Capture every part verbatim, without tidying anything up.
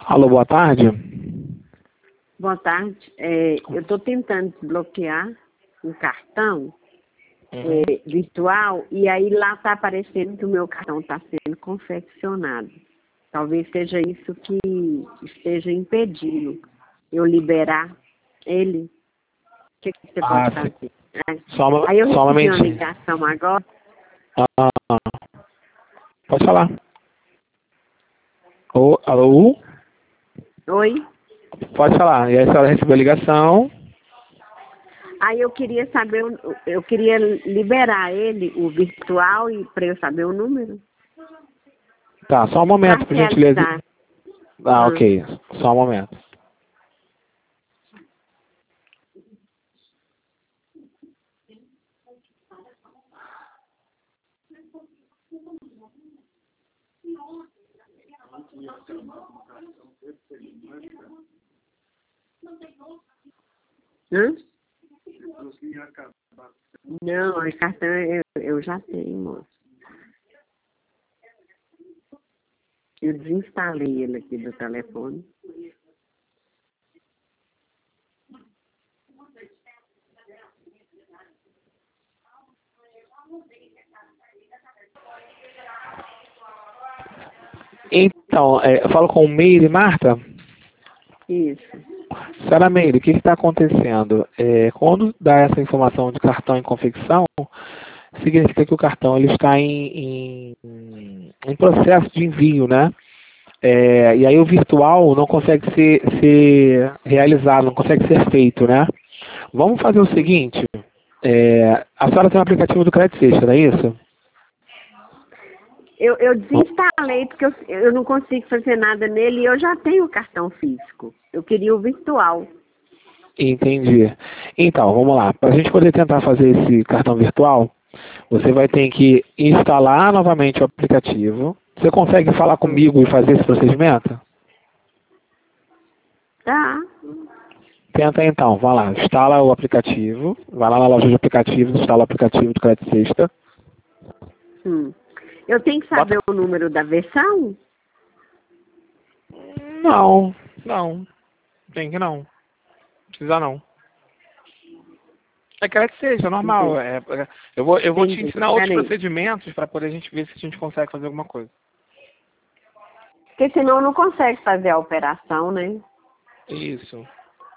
Alô, boa tarde. Boa tarde. É, eu estou tentando desbloquear um cartão Uhum. é, virtual e aí lá está aparecendo que o meu cartão está sendo confeccionado. Talvez seja isso que esteja impedindo eu liberar ele. O que, que você Ah, pode sim. fazer? É. Só uma, Aí eu só uma recebi uma mentinha. ligação agora. Ah, pode falar. Ô, alô? Oi? Pode falar. E aí a senhora recebeu a ligação. Aí eu queria saber, o- eu queria liberar ele, o virtual, e para eu saber o número. Tá, só um momento, Para por gentileza. realizar. Ah, Ah. ok. Só um momento. Hã? Não, o cartão eu, eu já tenho, moço. Eu desinstalei ele aqui do telefone. Então, é, eu falo com o Meire, Marta. Isso. Senhora Meire, o que está acontecendo? É, quando dá essa informação de cartão em confecção, significa que o cartão ele está em, em, em processo de envio, né? É, e aí o virtual não consegue ser, ser realizado, não consegue ser feito, né? Vamos fazer o seguinte, é, a senhora tem um aplicativo do Credit Sexta, não é isso? Eu, eu desinstalei porque eu, eu não consigo fazer nada nele e eu já tenho o cartão físico. Eu queria o virtual. Entendi. Então, vamos lá. Para a gente poder tentar fazer esse cartão virtual, você vai ter que instalar novamente o aplicativo. Você consegue falar Hum. comigo e fazer esse procedimento? Tá. Tenta então, vai lá, instala o aplicativo, vai lá na loja de aplicativos, instala o aplicativo do Credit Sexta. Hum. Eu tenho que saber Bota... o número da versão? Não, não, tem que não, precisa não. É Credit Sexta, normal. Entendi. É, é, eu, vou, eu vou te Entendi. ensinar outros Peraí. procedimentos para poder a gente ver se a gente consegue fazer alguma coisa. Porque senão não consegue fazer a operação, né? Isso.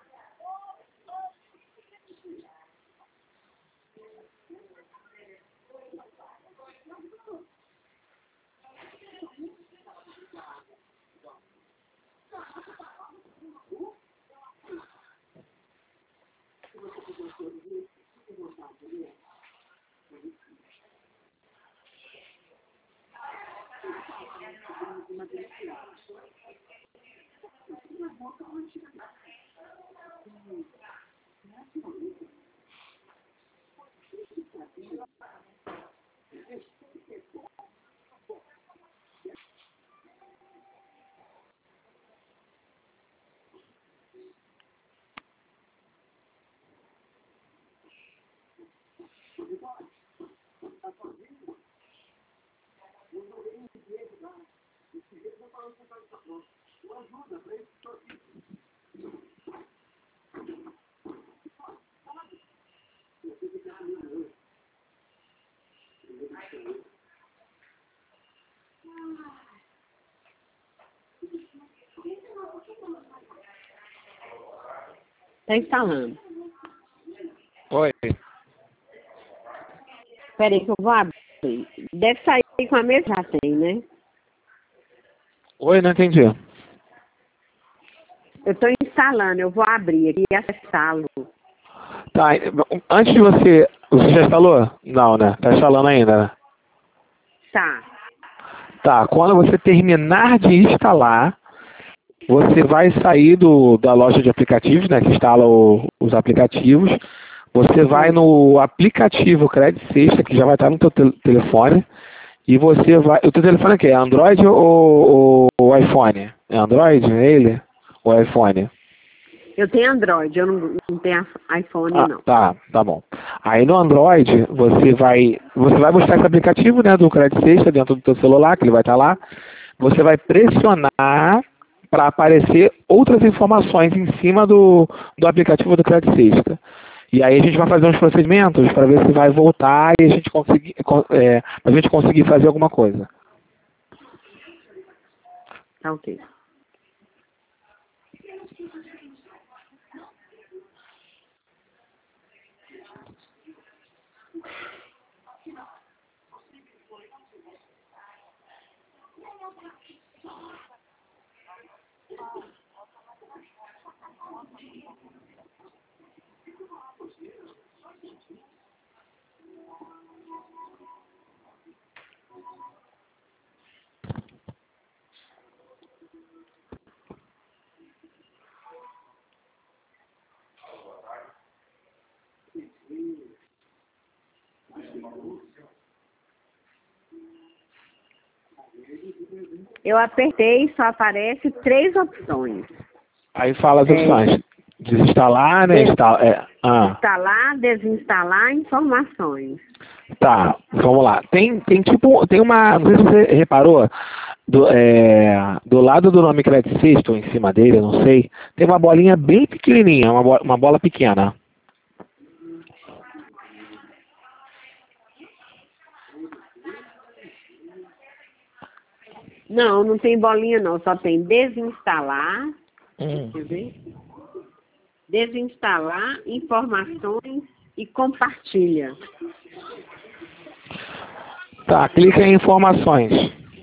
Tá instalando. Oi. Peraí que eu vou abrir. Deve sair com a mesma, já tem, né? Oi, não entendi. Eu estou instalando, eu vou abrir aqui e acessá-lo. Tá, antes de você... Você já instalou? Não, né? Tá instalando ainda, né? Tá. Tá, quando você terminar de instalar, você vai sair do, da loja de aplicativos, né? Que instala o, os aplicativos. Você vai Hum. no aplicativo Credit Sexta, que já vai estar no teu te telefone. E você vai... O teu telefone é o quê? É Android ou, ou iPhone? É Android, é ele? Ou é iPhone? Eu tenho Android, eu não, não tenho iPhone, Ah, não. tá, tá bom. Aí no Android, você vai, você vai buscar esse aplicativo, né, do Credit Sexta dentro do teu celular, que ele vai estar lá. Você vai pressionar para aparecer outras informações em cima do, do aplicativo do Credit Sexta. E aí a gente vai fazer uns procedimentos para ver se vai voltar e a gente conseguir, é, a gente conseguir fazer alguma coisa. Tá ok. Eu apertei e só aparece três opções. Aí fala as É, opções. Desinstalar, né? des- Instala, é, ah, Instalar, desinstalar informações. tá, vamos lá. Tem, tem tipo, tem uma, não sei se você reparou, do, é, do lado do nome Credit Sexta, ou em cima dele, eu não sei, tem uma bolinha bem pequenininha, uma, bo- uma bola pequena. Não, não tem bolinha não, só tem desinstalar, Hum. quer ver? Desinstalar informações e compartilha. Tá, clica em informações.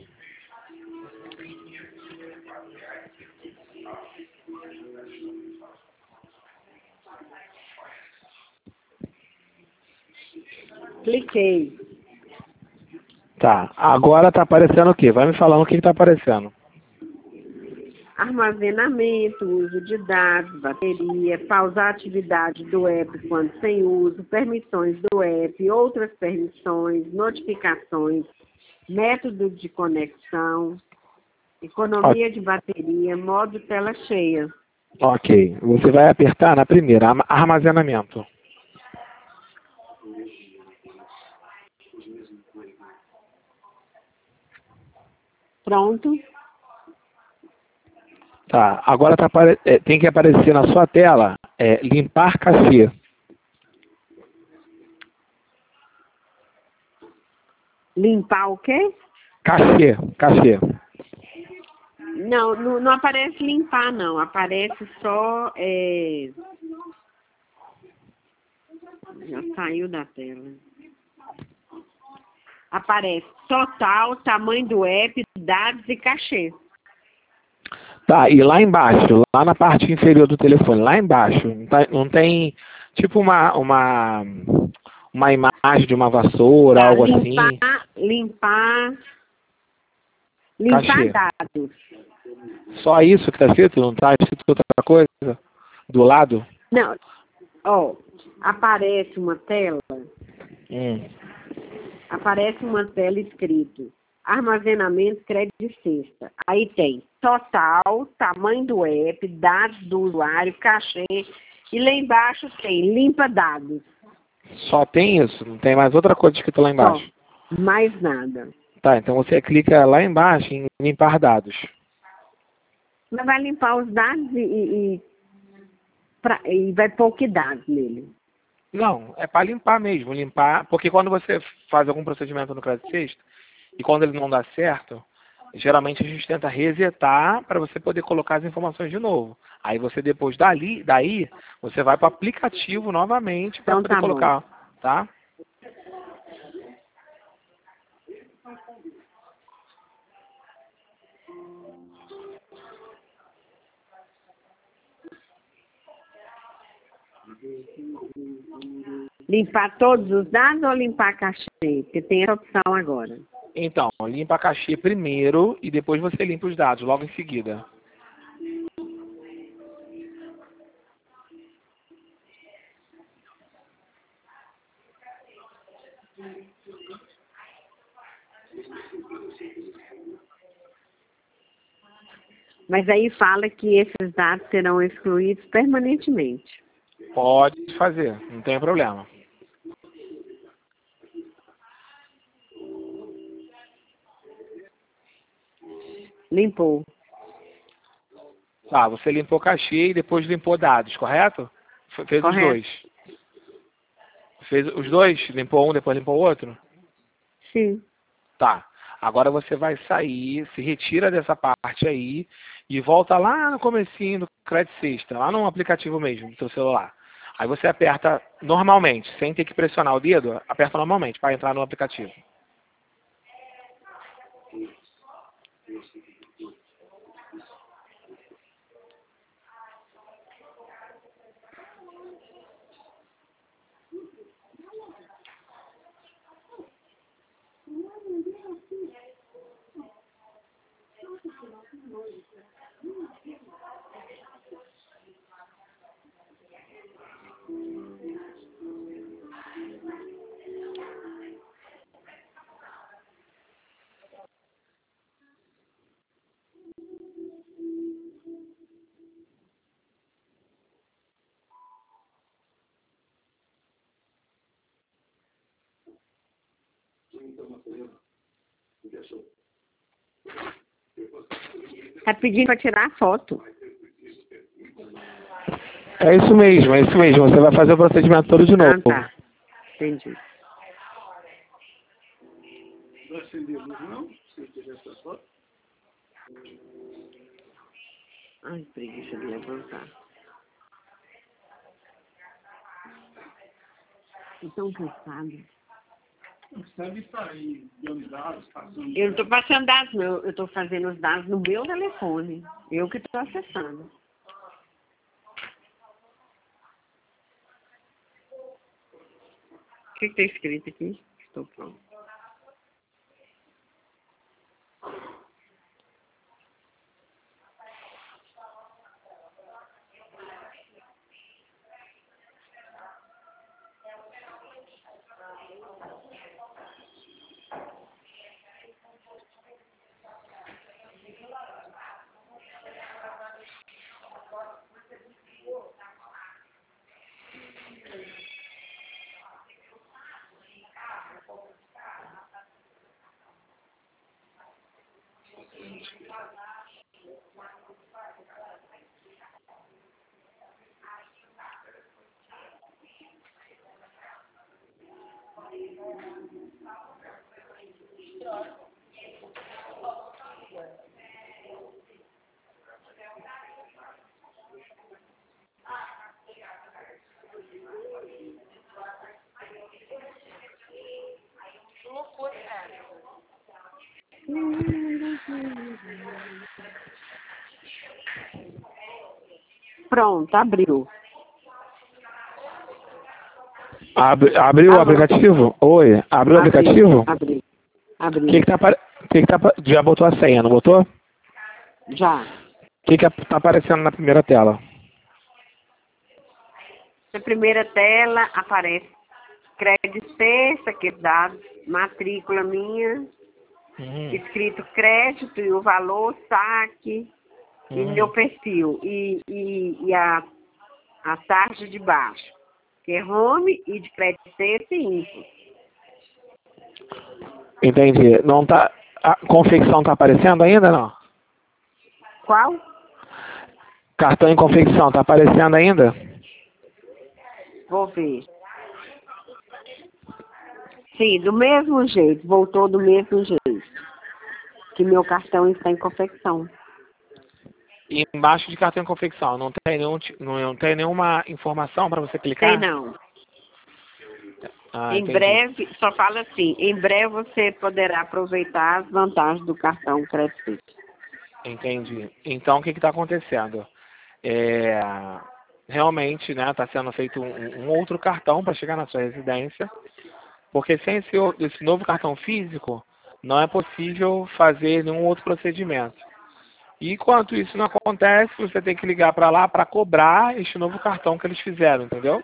Cliquei. Tá, agora tá aparecendo o quê? Vai me falando o que que tá aparecendo. Armazenamento, uso de dados, bateria, pausar a atividade do app quando sem uso, permissões do app, outras permissões, notificações, método de conexão, economia de bateria, modo tela cheia. Ok, você vai apertar na primeira, arma- armazenamento. Pronto. Tá, agora tá, apare- é, tem que aparecer na sua tela, é, limpar cachê. Limpar o quê? Cachê, cachê. Não, não, não aparece limpar, não. Aparece só. É... Já saiu da tela. Aparece total, tamanho do app, dados e cachê. Tá, e lá embaixo, lá na parte inferior do telefone, lá embaixo, não, tá- não tem tipo uma, uma, uma imagem de uma vassoura, Tá, algo limpar, assim? limpar, limpar Cachê. dados. Só isso que tá escrito? Não tá escrito outra coisa? Do lado? Não, ó, aparece uma tela, Hum. aparece uma tela escrito armazenamento crédito sexta. Aí tem total, tamanho do app, dados do usuário, cachê, e lá embaixo tem limpa dados. Só tem isso? Não tem mais outra coisa escrita lá Só, embaixo? mais nada. Tá, então você clica lá embaixo em limpar dados. Mas vai limpar os dados e, e, e pra- e vai pôr que dados nele? Não, é para limpar mesmo, limpar, porque quando você faz algum procedimento no Credit Sexta, e quando ele não dá certo, geralmente a gente tenta resetar para você poder colocar as informações de novo. Aí você depois dali, daí, você vai para o aplicativo novamente para Então poder tá bom. colocar, tá? Limpar todos os dados ou limpar cachê? Porque tem essa opção agora. Então, limpa a cachê primeiro e depois você limpa os dados, logo em seguida. Mas aí fala que esses dados serão excluídos permanentemente. Pode fazer, não tem problema. Limpou. Tá, você limpou cachê e depois limpou dados, correto? Fe- Fez os Correto. dois. Fez os dois? Limpou um, depois limpou o outro? Sim. Tá. Agora você vai sair, se retira dessa parte aí e volta lá no comecinho do Credit System, lá no aplicativo mesmo, do seu celular. Aí você aperta normalmente, sem ter que pressionar o dedo, aperta normalmente para entrar no aplicativo. Tá pedindo para tirar a foto. É isso mesmo, é isso mesmo. Você vai fazer o procedimento todo de novo. Ah, tá. Entendi. Ai, preguiça de levantar. Tô tão cansada. Eu não estou passando dados, não. Eu estou fazendo os dados no meu telefone. Eu que estou acessando. O que está escrito aqui? Estou pronto. Pronto, abriu. Abre, abriu o Alô? aplicativo? Oi, abriu o aplicativo? Abriu. O Abriu. que que tá, apare- que que tá, apa- já botou a senha, não botou? O Já. que que ap- tá aparecendo na primeira tela? Na primeira tela aparece crédito sexta, que dados, matrícula minha, Uhum. escrito crédito e o valor, saque, e Uhum. meu perfil, e, e, e a, a taxa de baixo, que é home e de crédito sexta e info. Entendi. Não tá, a confecção tá aparecendo ainda, não? Qual? Cartão em confecção tá aparecendo ainda? Vou ver. Sim, do mesmo jeito, voltou do mesmo jeito, que meu cartão está em confecção. E embaixo de cartão em confecção, não tem, nenhum, ti- não, não tem nenhuma informação para você clicar? Tem não. Ah, Em entendi. breve, só fala assim, em breve você poderá aproveitar as vantagens do cartão crédito. Entendi. Então, o que está acontecendo? É, realmente, né, está sendo feito um, um outro cartão para chegar na sua residência, porque sem esse, o- esse novo cartão físico, não é possível fazer nenhum outro procedimento. E enquanto isso não acontece, você tem que ligar para lá para cobrar este novo cartão que eles fizeram, entendeu?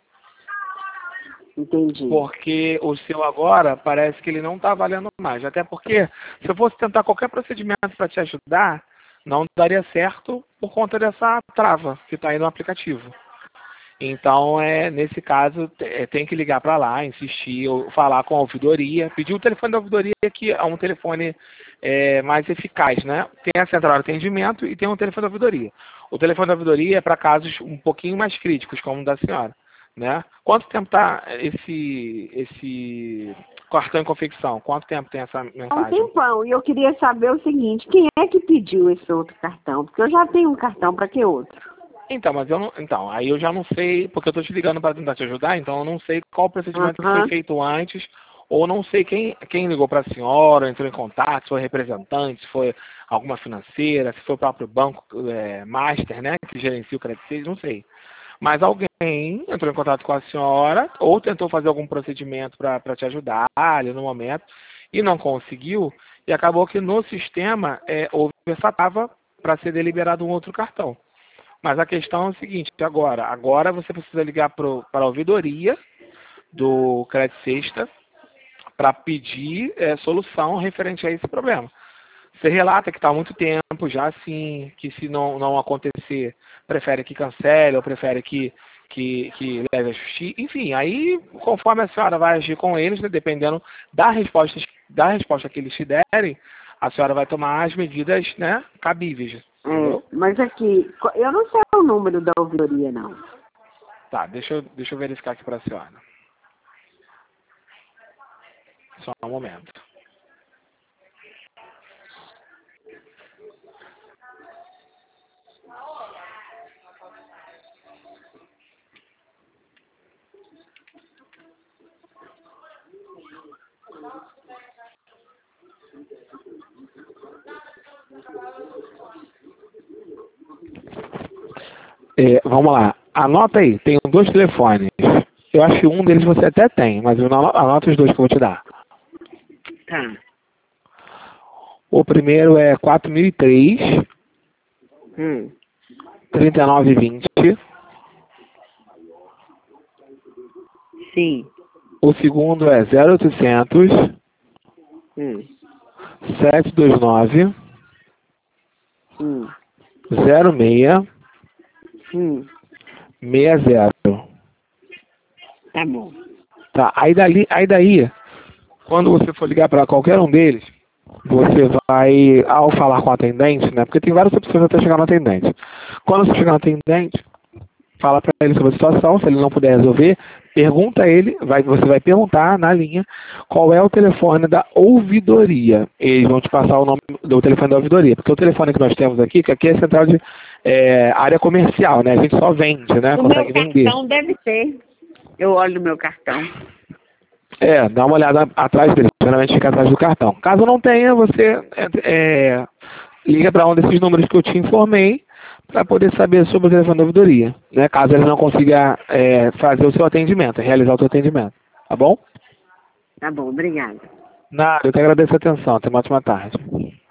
Entendi. Porque o seu agora parece que ele não está valendo mais. Até porque, se eu fosse tentar qualquer procedimento para te ajudar, não daria certo por conta dessa trava que está aí no aplicativo. Então, é, nesse caso, é, tem que ligar para lá, insistir, ou falar com a ouvidoria, pedir o telefone da ouvidoria, que é um telefone é, mais eficaz, né? Tem a central de atendimento e tem um telefone da ouvidoria. O telefone da ouvidoria é para casos um pouquinho mais críticos, como o da senhora, né? Quanto tempo está esse, esse cartão em confecção? Quanto tempo tem essa Há um mensagem? tempão. E eu queria saber o seguinte, quem é que pediu esse outro cartão? Porque eu já tenho um cartão, para que outro? Então, mas eu não, então, aí eu já não sei, porque eu estou te ligando para tentar te ajudar, então eu não sei qual o procedimento que foi Aham. feito antes, ou não sei quem, quem ligou para a senhora, entrou em contato, se foi representante, se foi alguma financeira, se foi o próprio banco é, Master, né, que gerencia o Credit Suisse, não sei. Mas alguém entrou em contato com a senhora, ou tentou fazer algum procedimento para te ajudar ali no momento, e não conseguiu, e acabou que no sistema é, houve essa trava para ser deliberado um outro cartão. Mas a questão é o seguinte, agora, agora você precisa ligar pro, para a ouvidoria do Credit Sexta para pedir é, solução referente a esse problema. Você relata que está há muito tempo já assim, que se não, não acontecer, prefere que cancele ou prefere que, que, que leve a justiça. Enfim, aí conforme a senhora vai agir com eles, né, dependendo da resposta, da resposta que eles te derem, a senhora vai tomar as medidas, né, cabíveis. É, mas aqui, eu não sei o número da ouvidoria, não. Tá, deixa eu, deixa eu verificar aqui para a senhora. Só um momento. É, vamos lá. Anota aí, tem dois telefones. Eu acho que um deles você até tem, mas eu não- anota os dois que eu vou te dar. Tá. O primeiro é quatro mil e três, Hum. trinta e nove vinte. Sim. O segundo é zero oitocentos, Hum. setecentos e vinte e nove, Hum. zero seis, Hum. seis zero. Tá bom. Tá, aí, dali, aí daí, quando você for ligar para qualquer um deles, você vai, ao falar com o atendente, né? Porque tem várias opções até chegar no atendente. Quando você chegar no atendente, fala para ele sobre a situação, se ele não puder resolver, pergunta a ele, vai, você vai perguntar na linha qual é o telefone da ouvidoria. Eles vão te passar o nome do telefone da ouvidoria, porque o telefone que nós temos aqui, que aqui é central de é, área comercial, né? A gente só vende, né? O Consegue meu vender. cartão deve ter. Eu olho no meu cartão. É, dá uma olhada atrás dele, geralmente fica atrás do cartão. Caso não tenha, você é, é, liga para um desses números que eu te informei para poder saber sobre o telefone da ouvidoria, né? Caso ele não consiga é, fazer o seu atendimento, realizar o seu atendimento, tá bom? Tá bom, obrigada. Nada, eu que agradeço a atenção. Até uma ótima tarde.